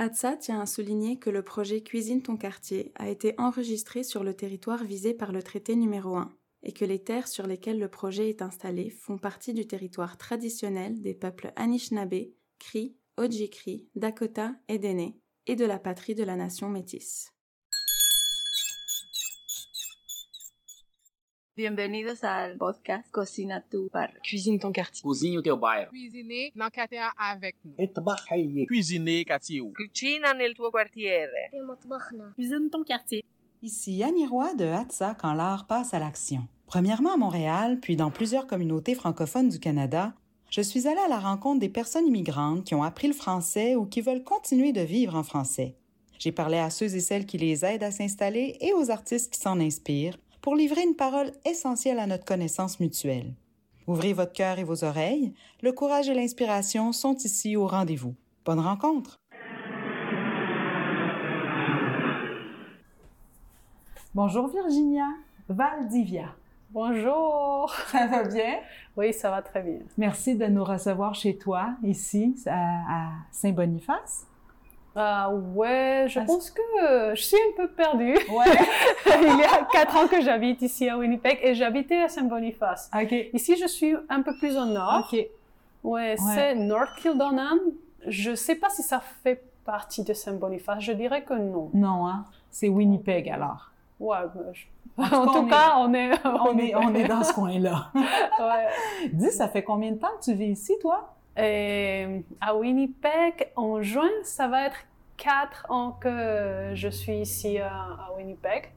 ATSA tient à souligner que le projet Cuisine ton quartier a été enregistré sur le territoire visé par le traité numéro 1 et que les terres sur lesquelles le projet est installé font partie du territoire traditionnel des peuples Anishinaabe, Cri, Ojibwe, Dakota et Dene et de la patrie de la nation métisse. Bienvenidos al podcast Cocina tu Barrio. Cuisine ton quartier. Cozinhe o teu bairro. Cuisiner dans quartier avec nous. Cuisiner quartier. Cucina nel tuo quartiere. Cuisine ton quartier. Ici Annie Roy de Hatsa quand l'art passe à l'action. Premièrement à Montréal, puis dans plusieurs communautés francophones du Canada, je suis allée à la rencontre des personnes immigrantes qui ont appris le français ou qui veulent continuer de vivre en français. J'ai parlé à ceux et celles qui les aident à s'installer et aux artistes qui s'en inspirent pour livrer une parole essentielle à notre connaissance mutuelle. Ouvrez votre cœur et vos oreilles, le courage et l'inspiration sont ici au rendez-vous. Bonne rencontre! Bonjour Virginia, Valdivia. Bonjour. Ça va bien? Oui, ça va très bien. Merci de nous recevoir chez toi, ici, à Saint-Boniface. Ouais, je pense que je suis un peu perdue. Ouais. Il y a 4 ans que j'habite ici à Winnipeg et j'habitais à Saint-Boniface. OK. Ici, je suis un peu plus au nord. OK. Ouais, c'est North Kildonan. Je sais pas si ça fait partie de Saint-Boniface. Je dirais que non. Non, hein? C'est Winnipeg, alors. Ouais, En tout cas, on est dans ce coin-là. Ouais. Dis, ça fait combien de temps que tu vis ici, toi? À Winnipeg, en juin, ça va être 4 ans que je suis ici à Winnipeg.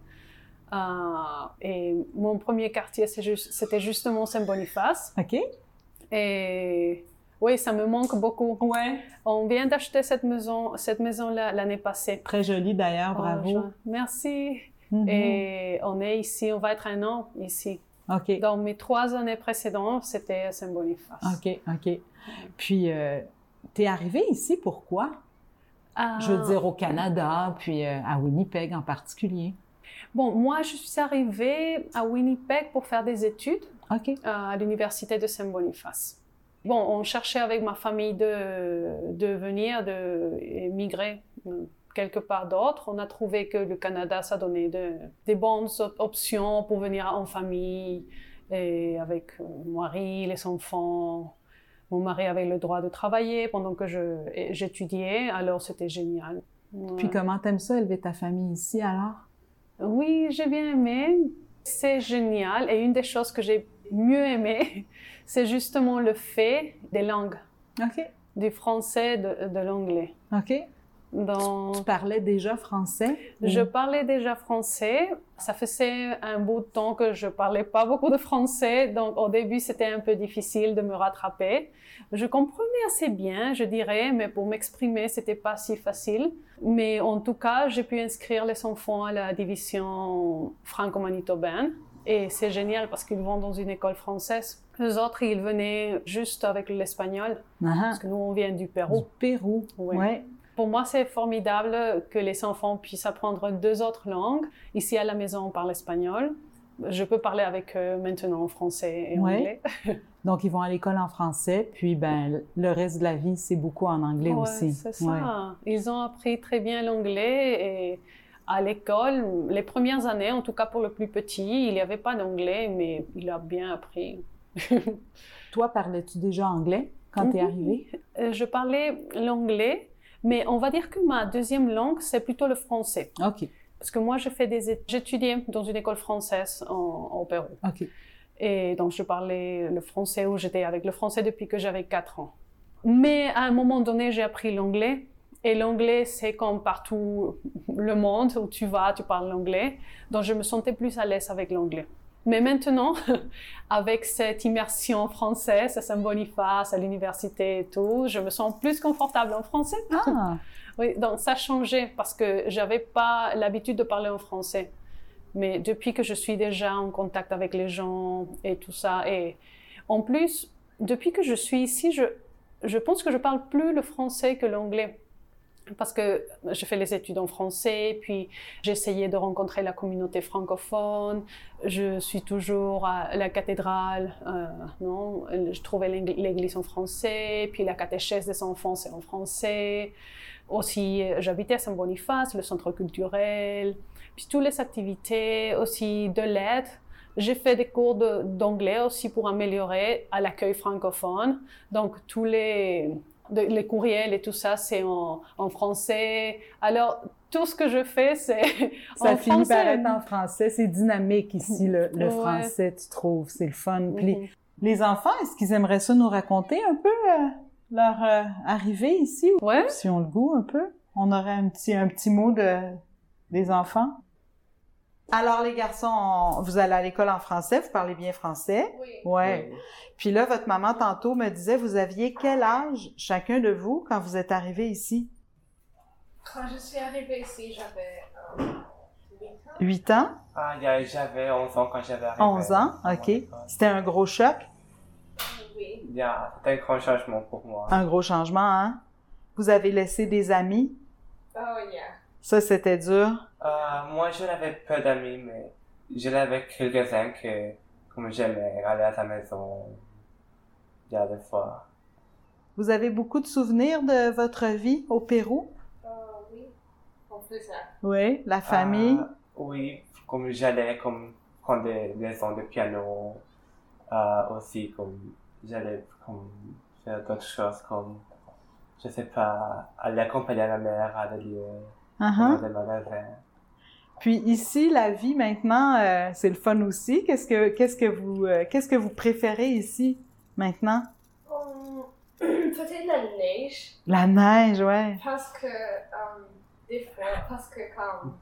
Et mon premier quartier, c'était justement Saint-Boniface. OK. Et oui, ça me manque beaucoup. Ouais. On vient d'acheter cette maison-là l'année passée. Très jolie d'ailleurs, bravo. Merci. Mm-hmm. Et on est ici, on va être 1 an ici. OK. Dans mes 3 années précédentes, c'était à Saint-Boniface. OK. Puis, t'es arrivée ici pourquoi? Je veux dire au Canada, puis à Winnipeg en particulier. Bon, moi, je suis arrivée à Winnipeg pour faire des études à l'université de Saint-Boniface. Bon, on cherchait avec ma famille de migrer quelque part d'autre. On a trouvé que le Canada, ça donnait des bonnes options pour venir en famille et avec mon mari, les enfants. Mon mari avait le droit de travailler pendant que j'étudiais, alors c'était génial. Ouais. Puis comment t'aimes ça, élever ta famille ici, alors? Oui, j'ai bien aimé. C'est génial. Et une des choses que j'ai mieux aimé, c'est justement le fait des langues. OK. Du français, de l'anglais. OK. Tu parlais déjà français? Je parlais déjà français. Ça faisait un bout de temps que je parlais pas beaucoup de français, donc au début c'était un peu difficile de me rattraper. Je comprenais assez bien, je dirais, mais pour m'exprimer c'était pas si facile. Mais en tout cas, j'ai pu inscrire les enfants à la division franco-manitobaine. Et c'est génial parce qu'ils vont dans une école française. Les autres, ils venaient juste avec l'espagnol. Parce que nous, on vient du Pérou. Du Pérou, oui. Ouais. Pour moi, c'est formidable que les enfants puissent apprendre 2 autres langues. Ici, à la maison, on parle espagnol. Je peux parler avec eux maintenant en français et anglais. Donc, ils vont à l'école en français, puis le reste de la vie, c'est beaucoup en anglais aussi. C'est ça. Ouais. Ils ont appris très bien l'anglais et à l'école, les premières années, en tout cas pour le plus petit, il n'y avait pas d'anglais, mais il a bien appris. Toi, parlais-tu déjà anglais quand tu es arrivée? Je parlais l'anglais. Mais on va dire que ma deuxième langue, c'est plutôt le français. OK. Parce que moi, j'étudiais dans une école française au Pérou. OK. Et donc, je parlais le français ou j'étais avec le français depuis que j'avais 4 ans. Mais à un moment donné, j'ai appris l'anglais. Et l'anglais, c'est comme partout le monde où tu vas, tu parles l'anglais. Donc, je me sentais plus à l'aise avec l'anglais. Mais maintenant, avec cette immersion française à Saint-Boniface, à l'université et tout, je me sens plus confortable en français. Ah. Oui, donc ça a changé parce que j'avais pas l'habitude de parler en français. Mais depuis que je suis déjà en contact avec les gens et tout ça, et en plus, depuis que je suis ici, je pense que je parle plus le français que l'anglais. Parce que je fais les études en français, puis j'ai essayé de rencontrer la communauté francophone. Je suis toujours à la cathédrale, je trouvais l'église en français, puis la catéchèse des enfants, c'est en français. Aussi, j'habitais à Saint-Boniface, le centre culturel, puis toutes les activités, aussi de l'aide. J'ai fait des cours d'anglais aussi pour améliorer à l'accueil francophone. Donc, tous les courriels et tout ça, c'est en français. Alors, tout ce que je fais, c'est ça finit par être en français. C'est dynamique ici, le français, tu trouves. C'est le fun. Puis les enfants, est-ce qu'ils aimeraient ça nous raconter un peu leur arrivée ici? Ouais. Si on le goût un peu. On aurait un petit mot des enfants. Alors, les garçons, vous allez à l'école en français, vous parlez bien français? Oui. Ouais. Oui. Puis là, votre maman, tantôt, me disait, vous aviez quel âge, chacun de vous, quand vous êtes arrivés ici? Quand je suis arrivée ici, j'avais 8 ans? Ah, j'avais 11 ans quand j'avais arrivé. 11 ans, OK. C'était un gros choc? Oui. C'était un grand changement pour moi. Un gros changement, hein? Vous avez laissé des amis? Oh, yeah. Ça, c'était dur? Moi, je n'avais peu d'amis, mais j'avais quelques-uns que, comme j'aimais aller à la maison, il y a des fois. Vous avez beaucoup de souvenirs de votre vie au Pérou? Oui, on fait ça. Oui, la famille? Oui, comme j'allais prendre des leçons de piano, aussi comme j'allais faire d'autres choses comme, je sais pas, aller accompagner ma mère à des lieux, dans des magasins. Puis ici, la vie maintenant, c'est le fun aussi. Qu'est-ce que vous préférez ici maintenant? Peut-être la neige. La neige, ouais. Parce que, des fois, comme,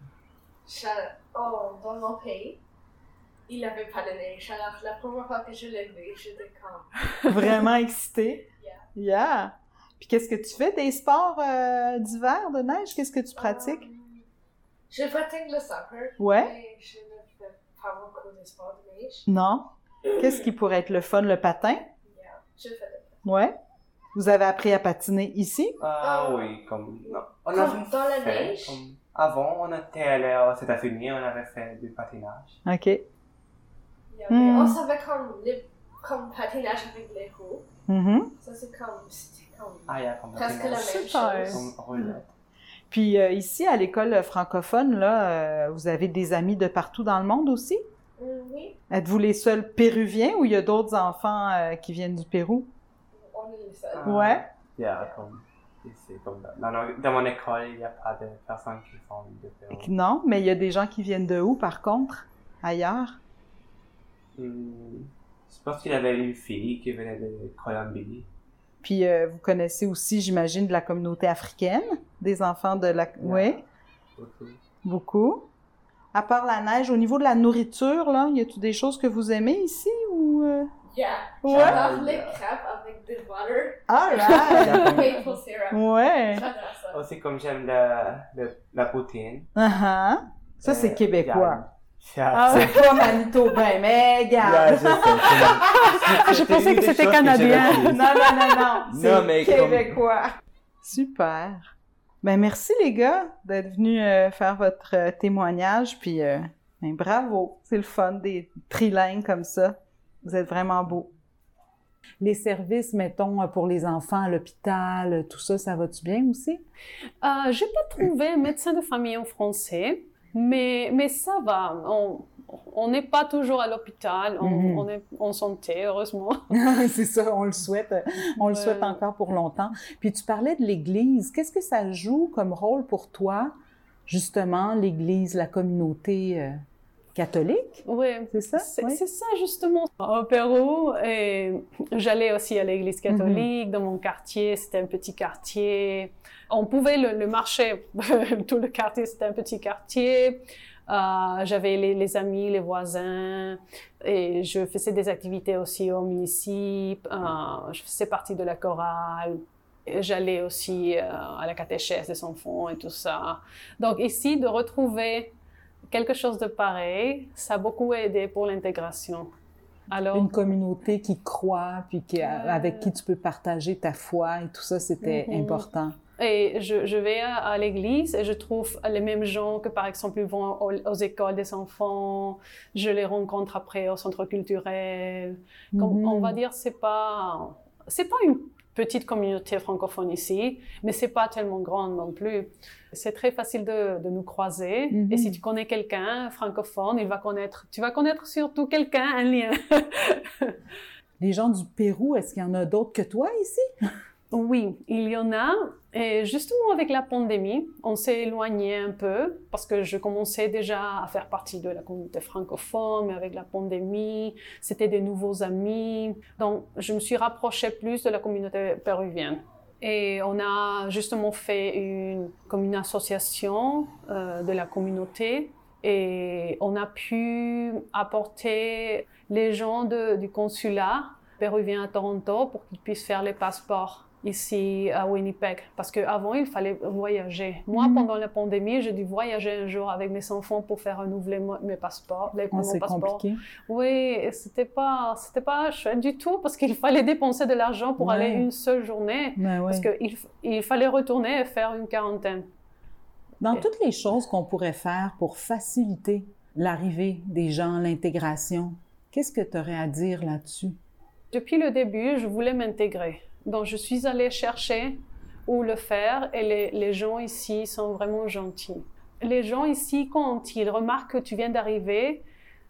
dans mon pays, il n'y avait pas de neige. Alors, la première fois que je l'ai vu, j'étais comme... Vraiment excitée? Yeah. Puis qu'est-ce que tu fais? Des sports d'hiver, de neige? Qu'est-ce que tu pratiques? Je pratique le soccer. Ouais. Mais je ne fais pas beaucoup de sports de neige. Non? Qu'est-ce qui pourrait être le fun? Le patin? Je fais le patin. Ouais. Vous avez appris à patiner ici? Oui, dans la neige? Avant, on était allé aux États-Unis, on avait fait du patinage. OK. On savait comme patinage avec les roues. Ça, c'était comme presque la même chose. Comme roulette. Puis ici, à l'école francophone, là, vous avez des amis de partout dans le monde aussi? Oui. Êtes-vous les seuls Péruviens ou il y a d'autres enfants qui viennent du Pérou? On est les seuls. Ouais. Dans mon école, il n'y a pas de personnes qui sont de Pérou. Non, mais il y a des gens qui viennent de où, par contre? Ailleurs? Je pense qu'il y avait une fille qui venait de Colombie. Puis vous connaissez aussi, j'imagine, de la communauté africaine, des enfants de la... Oui? Beaucoup. À part la neige, au niveau de la nourriture, là, y a-t-il des choses que vous aimez ici ou... J'adore les crêpes avec du butter. All right! Maple syrup. Ouais! J'adore ça. Aussi, comme j'aime la poutine. Ça, c'est québécois. C'est pas manitobain, mais regarde! Je pensais que c'était canadien. Non, c'est québécois. Super. Ben merci les gars d'être venus faire votre témoignage, puis bravo, c'est le fun des trilingues comme ça. Vous êtes vraiment beaux. Les services, mettons, pour les enfants à l'hôpital, tout ça, ça va-tu bien aussi? J'ai pas trouvé un médecin de famille en français, mais ça va. On n'est pas toujours à l'hôpital, on est en santé, heureusement. C'est ça, on le souhaite. On le souhaite encore pour longtemps. Puis tu parlais de l'Église. Qu'est-ce que ça joue comme rôle pour toi, justement, l'Église, la communauté catholique? Oui, c'est ça? C'est ça, justement. Au Pérou, j'allais aussi à l'Église catholique. Dans mon quartier, c'était un petit quartier. On pouvait le marché, tout le quartier, c'était un petit quartier. J'avais les amis, les voisins, et je faisais des activités aussi au municipal. Je faisais partie de la chorale. J'allais aussi à la catéchèse des enfants et tout ça. Donc ici, de retrouver quelque chose de pareil, ça a beaucoup aidé pour l'intégration. Alors, une communauté qui croit, puis avec qui tu peux partager ta foi et tout ça, c'était important. Et je vais à l'église et je trouve les mêmes gens que, par exemple, ils vont aux écoles des enfants. Je les rencontre après au centre culturel. Comme on va dire, c'est pas petite communauté francophone ici, mais c'est pas tellement grande non plus. C'est très facile de nous croiser. Et si tu connais quelqu'un francophone, tu vas connaître surtout quelqu'un, un lien. Les gens du Pérou, est-ce qu'il y en a d'autres que toi ici? Oui, il y en a. Et justement, avec la pandémie, on s'est éloigné un peu parce que je commençais déjà à faire partie de la communauté francophone, mais avec la pandémie, c'était des nouveaux amis. Donc, je me suis rapprochée plus de la communauté péruvienne. Et on a justement fait comme une association de la communauté et on a pu apporter les gens du consulat péruvien à Toronto pour qu'ils puissent faire les passeports ici à Winnipeg. Parce qu'avant, il fallait voyager. Moi, pendant la pandémie, j'ai dû voyager un jour avec mes enfants pour faire renouveler mes passeports. C'est compliqué. Oui, c'était pas chouette du tout parce qu'il fallait dépenser de l'argent pour aller une seule journée. Parce qu'il fallait retourner et faire une quarantaine. Dans toutes les choses qu'on pourrait faire pour faciliter l'arrivée des gens, l'intégration, qu'est-ce que tu aurais à dire là-dessus? Depuis le début, je voulais m'intégrer. Donc, je suis allée chercher où le faire et les gens ici sont vraiment gentils. Les gens ici, quand ils remarquent que tu viens d'arriver,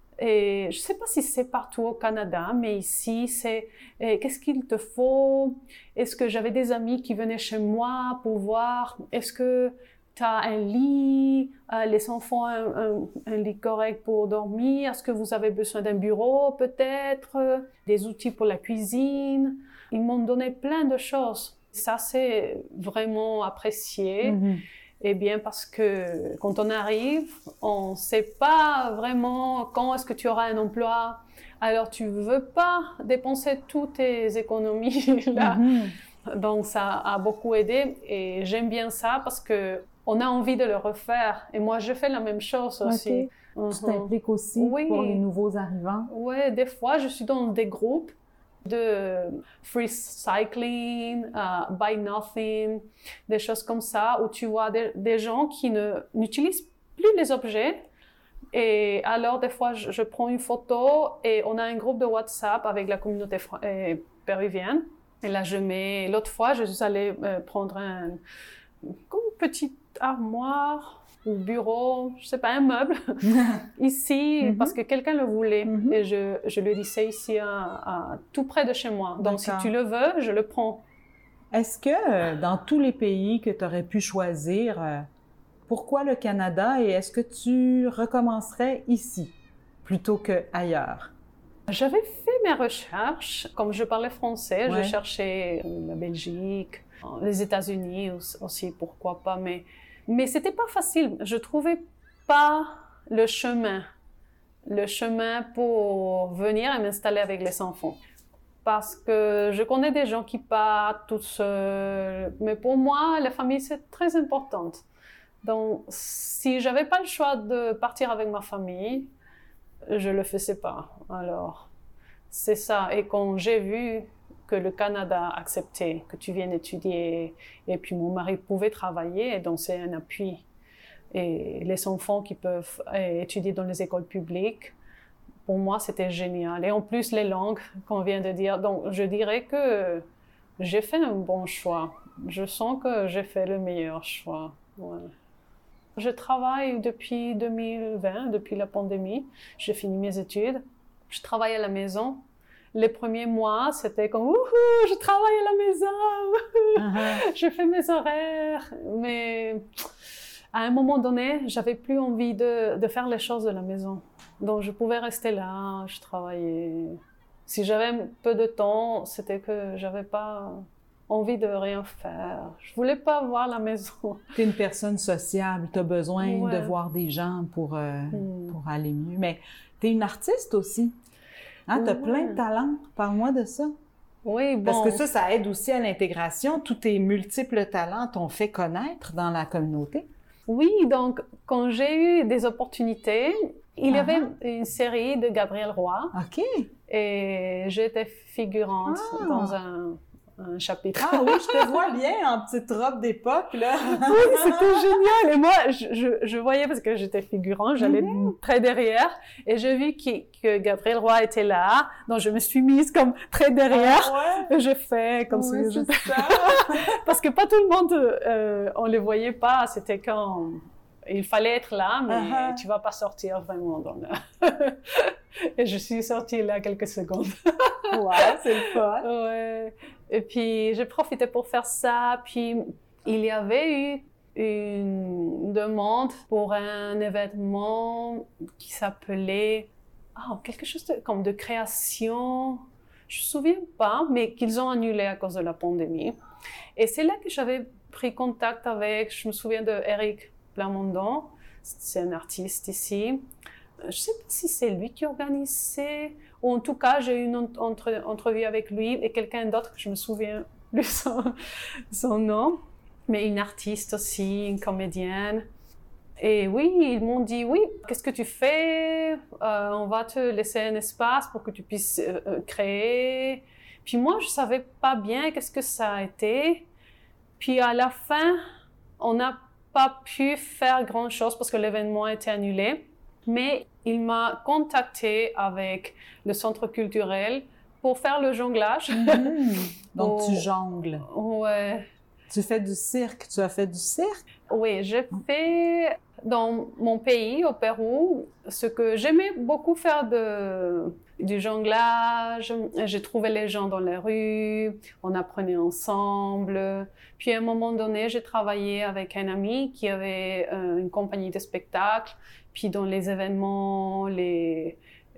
et je ne sais pas si c'est partout au Canada, mais ici, c'est qu'est-ce qu'il te faut? Est-ce que j'avais des amis qui venaient chez moi pour voir? Est-ce que tu as un lit? Les enfants ont un lit correct pour dormir? Est-ce que vous avez besoin d'un bureau peut-être? Des outils pour la cuisine? Ils m'ont donné plein de choses. Ça, c'est vraiment apprécié. Et bien parce que quand on arrive, on ne sait pas vraiment quand est-ce que tu auras un emploi. Alors, tu ne veux pas dépenser toutes tes économies là. Donc, ça a beaucoup aidé. Et j'aime bien ça parce qu'on a envie de le refaire. Et moi, je fais la même chose aussi. Tu t'impliques aussi pour les nouveaux arrivants? Oui, des fois, je suis dans des groupes de free cycling, buy nothing, des choses comme ça, où tu vois des gens qui n'utilisent plus les objets. Et alors, des fois, je prends une photo et on a un groupe de WhatsApp avec la communauté péruvienne. Et là, l'autre fois, je suis allée prendre une petite armoire ou bureau, je sais pas, un meuble, ici, parce que quelqu'un le voulait. Et je lui ai dit, c'est ici, tout près de chez moi. Donc, si tu le veux, je le prends. Est-ce que dans tous les pays que tu aurais pu choisir, pourquoi le Canada et est-ce que tu recommencerais ici plutôt qu'ailleurs? J'avais fait mes recherches. Comme je parlais français, je cherchais la Belgique, les États-Unis aussi, pourquoi pas, mais c'était pas facile. Je trouvais pas le chemin pour venir et m'installer avec les enfants. Parce que je connais des gens qui partent tout seuls. Mais pour moi, la famille, c'est très importante. Donc, si j'avais pas le choix de partir avec ma famille, je le faisais pas. Alors, c'est ça. Et quand j'ai vu que le Canada acceptait que tu viennes étudier et puis mon mari pouvait travailler, donc c'est un appui. Et les enfants qui peuvent étudier dans les écoles publiques, pour moi, c'était génial. Et en plus, les langues qu'on vient de dire. Donc, je dirais que j'ai fait un bon choix. Je sens que j'ai fait le meilleur choix. Ouais. Je travaille depuis 2020, depuis la pandémie. J'ai fini mes études. Je travaille à la maison. Les premiers mois, c'était comme « Wouhou, je travaille à la maison, je fais mes horaires ». Mais à un moment donné, j'avais plus envie de faire les choses de la maison. Donc, je pouvais rester là, je travaillais. Si j'avais peu de temps, c'était que j'avais pas envie de rien faire. Je voulais pas voir la maison. Tu es une personne sociable, tu as besoin de voir des gens pour aller mieux. Mais tu es une artiste aussi. Hein, tu as plein de talents. Parle-moi de ça. Oui, bon. Parce que ça aide aussi à l'intégration. Tous tes multiples talents t'ont fait connaître dans la communauté. Oui, donc, quand j'ai eu des opportunités, il y avait une série de Gabriel Roy. OK. Et j'étais figurante dans un un chapitre. Ah oui, je te vois bien en petite robe d'époque, là. Oui, c'était génial. Et moi, je voyais, parce que j'étais figurant, j'allais très derrière, et j'ai vu que Gabriel Roy était là, donc je me suis mise comme très derrière, et je fais comme si j'étais... Parce que pas tout le monde, on les voyait pas, c'était quand... Il fallait être là, mais tu vas pas sortir vraiment dans le... Et je suis sortie là quelques secondes. Ouais, c'est le fun. Ouais. Et puis, j'ai profité pour faire ça. Puis, il y avait eu une demande pour un événement qui s'appelait quelque chose comme de création. Je me souviens pas, mais qu'ils ont annulé à cause de la pandémie. Et c'est là que j'avais pris contact avec, je me souviens de Eric Plamondon, c'est un artiste ici. Je ne sais pas si c'est lui qui organisait, ou en tout cas, j'ai eu une entrevue avec lui et quelqu'un d'autre que je me souviens plus son nom, mais une artiste aussi, une comédienne. Et oui, ils m'ont dit, oui, qu'est-ce que tu fais? On va te laisser un espace pour que tu puisses créer. Puis moi, je ne savais pas bien qu'est-ce que ça a été. Puis à la fin, on n'a pas pu faire grand-chose parce que l'événement a été annulé. Mais il m'a contacté avec le centre culturel pour faire le jonglage. Donc, tu jongles. Ouais. Tu fais du cirque. Tu as fait du cirque? Oui, j'ai fait dans mon pays, au Pérou, ce que j'aimais beaucoup faire du jonglage. J'ai trouvé les gens dans les rues, on apprenait ensemble. Puis à un moment donné, j'ai travaillé avec un ami qui avait une compagnie de spectacle. Puis dans les événements, les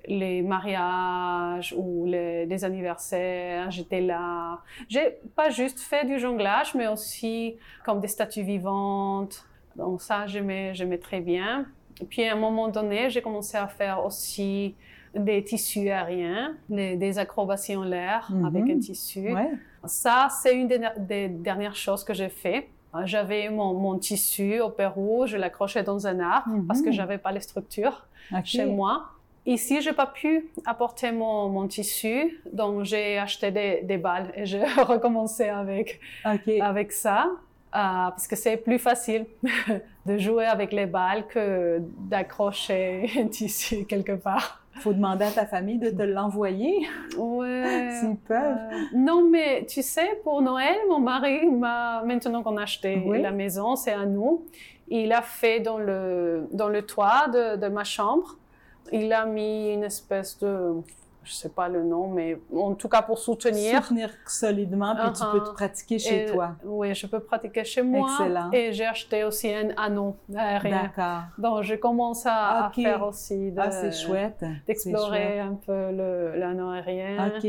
mariages ou les anniversaires, j'étais là. J'ai pas juste fait du jonglage, mais aussi comme des statues vivantes. Donc ça, j'aimais très bien. Puis à un moment donné, j'ai commencé à faire aussi des tissus aériens, des acrobaties en l'air avec un tissu. Ouais. Ça, c'est une des dernières choses que j'ai fait. J'avais mon tissu au Pérou, je l'accrochais dans un arbre parce que j'avais pas les structures chez moi. Ici, j'ai pas pu apporter mon tissu, donc j'ai acheté des balles et j'ai recommencé avec ça. Parce que c'est plus facile de jouer avec les balles que d'accrocher un tissu quelque part. Il faut demander à ta famille de te l'envoyer. Ouais. S'ils peuvent. Non, mais tu sais, pour Noël, mon mari maintenant qu'on a acheté la maison, c'est à nous. Il a fait dans le toit de ma chambre, il a mis une espèce de... Je sais pas le nom, mais en tout cas pour soutenir solidement, puis tu peux te pratiquer chez toi. Oui, je peux pratiquer chez moi. Excellent. Et j'ai acheté aussi un anneau aérien. D'accord. Donc je commence à faire aussi c'est chouette. D'explorer un peu l'anneau aérien. OK.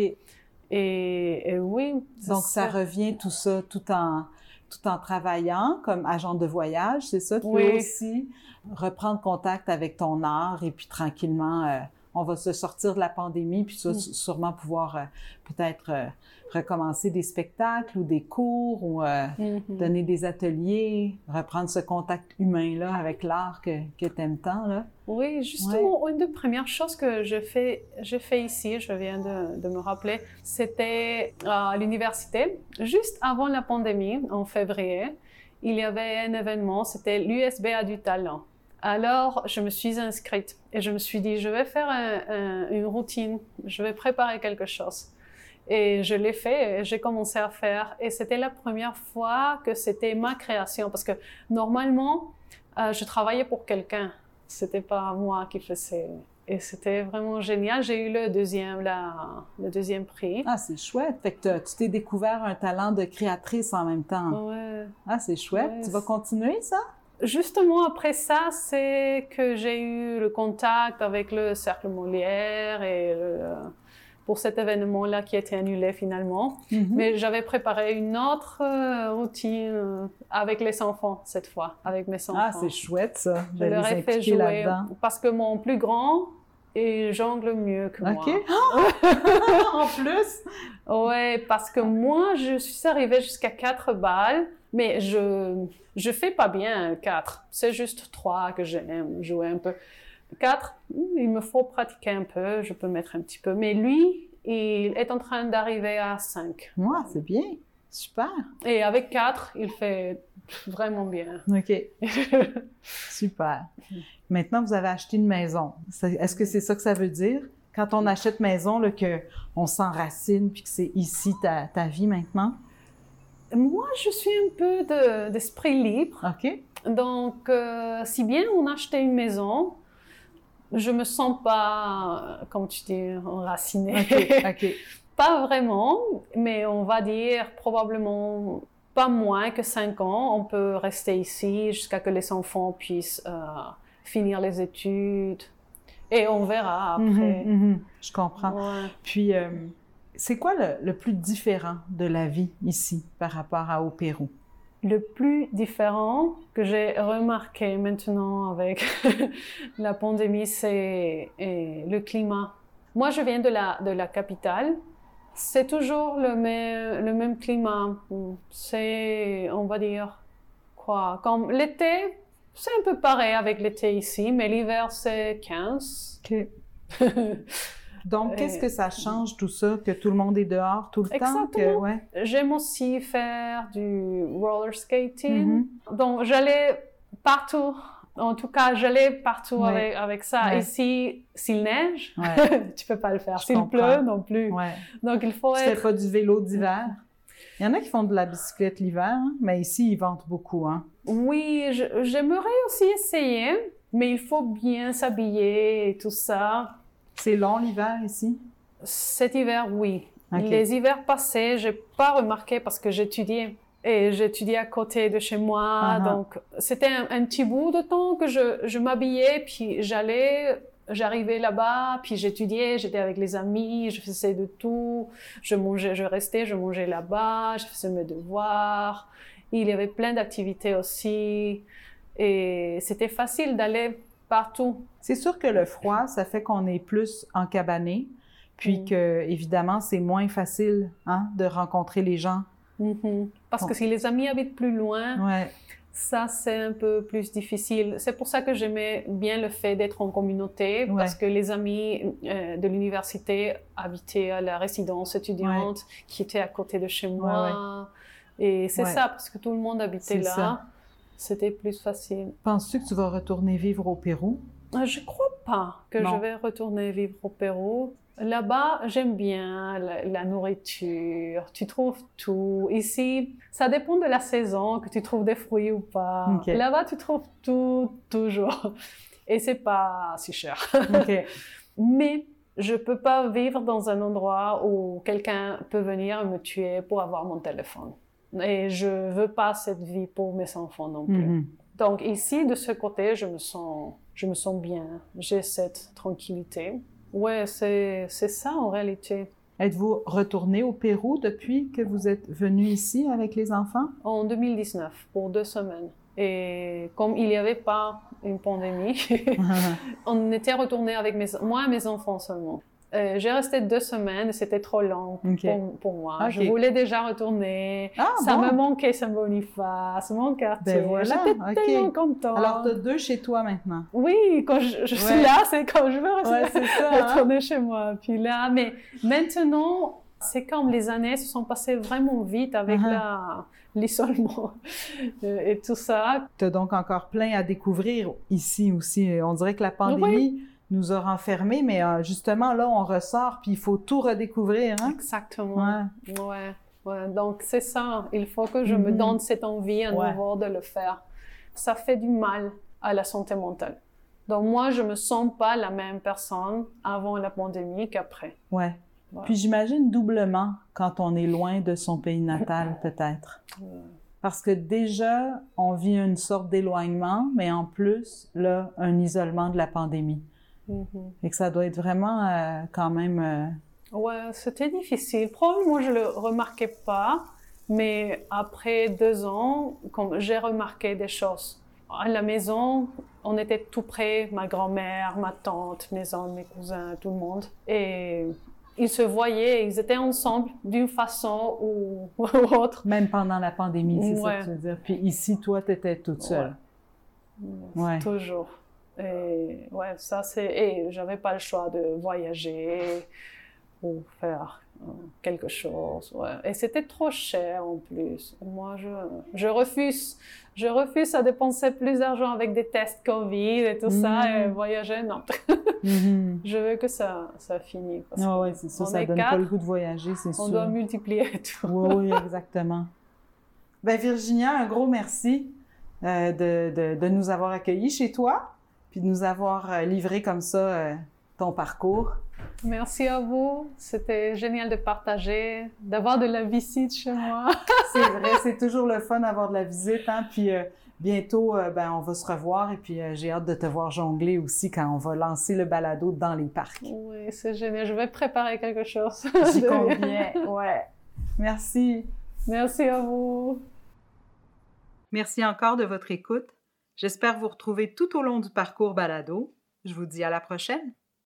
Et oui. Donc ça revient tout ça tout en travaillant comme agent de voyage, c'est ça? Tu peux aussi reprendre contact avec ton art et puis tranquillement... on va se sortir de la pandémie, puis sûrement pouvoir peut-être recommencer des spectacles ou des cours ou donner des ateliers, reprendre ce contact humain-là avec l'art que tu aimes tant, là. Oui, justement, une des premières choses que j'ai fait ici, je viens de me rappeler, c'était à l'université, juste avant la pandémie, en février, il y avait un événement, c'était l'USB a du talent. Alors, je me suis inscrite et je me suis dit, je vais faire une routine, je vais préparer quelque chose. Et je l'ai fait, et j'ai commencé à faire. Et c'était la première fois que c'était ma création, parce que normalement, je travaillais pour quelqu'un. C'était pas moi qui faisais. Et c'était vraiment génial. J'ai eu le deuxième prix. Ah, c'est chouette. Fait que tu t'es découvert un talent de créatrice en même temps. Ouais. Ah, c'est chouette. Ouais. Tu vas continuer ça? Justement, après ça, c'est que j'ai eu le contact avec le Cercle Molière et pour cet événement-là qui a été annulé finalement. Mais j'avais préparé une autre routine avec les enfants cette fois, avec mes enfants. Ah, c'est chouette ça. Je leur ai fait jouer parce que mon plus grand, il jongle mieux que moi. En plus? Ouais, parce que moi, je suis arrivée jusqu'à 4 balles. Mais je fais pas bien 4. C'est juste 3 que j'aime jouer un peu. 4, il me faut pratiquer un peu, je peux mettre un petit peu. Mais lui, il est en train d'arriver à 5. Ouais, c'est bien. Super. Et avec 4, il fait vraiment bien. OK. Super. Maintenant, vous avez acheté une maison. Est-ce que c'est ça que ça veut dire? Quand on achète maison, là, qu'on s'enracine puis que c'est ici ta vie maintenant? Moi, je suis un peu d'esprit libre. OK. Donc, si bien on a acheté une maison, je me sens pas, comme tu dis, enracinée. OK. Pas vraiment, mais on va dire probablement pas moins que 5 ans. On peut rester ici jusqu'à que les enfants puissent finir les études. Et on verra après. Je comprends. Ouais. Puis, c'est quoi le plus différent de la vie ici par rapport au Pérou? Le plus différent que j'ai remarqué maintenant avec la pandémie, c'est le climat. Moi, je viens de la capitale. C'est toujours le même climat. C'est, on va dire, quoi, comme l'été, c'est un peu pareil avec l'été ici, mais l'hiver, c'est 15. OK. Donc, qu'est-ce que ça change tout ça, que tout le monde est dehors tout le temps? Exactement. Ouais. J'aime aussi faire du roller skating. Donc, j'allais partout. En tout cas, j'allais partout avec ça. Ouais. Ici, s'il neige, tu peux pas le faire. Je S'il comprends. pleut, non plus. Ouais. Donc, il faut Tu être... fais pas du vélo d'hiver? Il y en a qui font de la bicyclette l'hiver, hein? Mais ici, ils ventent beaucoup, hein? Oui, j'aimerais aussi essayer, mais il faut bien s'habiller et tout ça. C'est long l'hiver ici? Cet hiver, oui. Okay. Les hivers passés, j'ai pas remarqué parce que j'étudiais. Et j'étudiais à côté de chez moi. Donc, c'était un petit bout de temps que je m'habillais, puis j'arrivais là-bas, puis j'étudiais, j'étais avec les amis, je faisais de tout. Je mangeais là-bas, je faisais mes devoirs. Il y avait plein d'activités aussi. Et c'était facile d'aller partout. C'est sûr que le froid, ça fait qu'on est plus encabané, puis que, évidemment, c'est moins facile, hein, de rencontrer les gens. Parce que si les amis habitent plus loin, ça c'est un peu plus difficile. C'est pour ça que j'aimais bien le fait d'être en communauté, parce que les amis de l'université habitaient à la résidence étudiante qui était à côté de chez moi. Et c'est ça, parce que tout le monde habitait là. C'était plus facile. Penses-tu que tu vas retourner vivre au Pérou? Je crois pas que je vais retourner vivre au Pérou. Là-bas, j'aime bien la nourriture, tu trouves tout. Ici, ça dépend de la saison, que tu trouves des fruits ou pas. Okay. Là-bas, tu trouves tout, toujours. Et c'est pas si cher. Okay. Mais je peux pas vivre dans un endroit où quelqu'un peut venir me tuer pour avoir mon téléphone. Et je veux pas cette vie pour mes enfants non plus. Donc ici, de ce côté, je me sens bien. J'ai cette tranquillité. Ouais, c'est ça en réalité. Êtes-vous retourné au Pérou depuis que vous êtes venu ici avec les enfants? En 2019, pour 2 semaines. Et comme il n'y avait pas une pandémie, on était retourné avec moi et mes enfants seulement. J'ai resté 2 semaines et c'était trop long pour moi. Okay. Je voulais déjà retourner. Ça me manquait Saint-Boniface, mon quartier. Ben voilà. J'étais tellement contente. Alors, tu as 2 chez toi maintenant? Oui, quand je suis là, c'est quand je veux retourner chez moi. Puis là, mais maintenant, c'est comme les années se sont passées vraiment vite avec l'isolement et tout ça. Tu as donc encore plein à découvrir ici aussi. On dirait que la pandémie nous a renfermés, mais justement, là, on ressort, puis il faut tout redécouvrir. Hein? Exactement. Ouais. Donc, c'est ça. Il faut que je me donne cette envie à nouveau de le faire. Ça fait du mal à la santé mentale. Donc, moi, je me sens pas la même personne avant la pandémie qu'après. Ouais. Puis j'imagine doublement quand on est loin de son pays natal, peut-être. Parce que déjà, on vit une sorte d'éloignement, mais en plus, là, un isolement de la pandémie. Et que ça doit être vraiment quand même... Ouais, c'était difficile. Probablement, je le remarquais pas, mais après 2 ans, j'ai remarqué des choses. À la maison, on était tout près, ma grand-mère, ma tante, mes oncles, mes cousins, tout le monde. Et ils se voyaient, ils étaient ensemble d'une façon ou autre. Même pendant la pandémie, c'est ça que tu veux dire. Puis ici, toi, tu étais toute seule. Ouais. Toujours. Et ça c'est... Et j'avais pas le choix de voyager. pour faire quelque chose. Ouais. Et c'était trop cher en plus. Moi, je refuse à dépenser plus d'argent avec des tests Covid et tout ça, et voyager, non. Je veux que ça finisse. Oui, c'est ça, ça donne pas le goût de voyager, c'est sûr. On doit multiplier tout. Oui, exactement. Ben Virginia, un gros merci de nous avoir accueillis chez toi, puis de nous avoir livré comme ça ton parcours. Merci à vous. C'était génial de partager, d'avoir de la visite chez moi. C'est vrai, c'est toujours le fun d'avoir de la visite, hein? Puis bientôt, on va se revoir et puis j'ai hâte de te voir jongler aussi quand on va lancer le balado dans les parcs. Oui, c'est génial. Je vais préparer quelque chose. J'y compte bien, ouais. Merci. Merci à vous. Merci encore de votre écoute. J'espère vous retrouver tout au long du parcours balado. Je vous dis à la prochaine.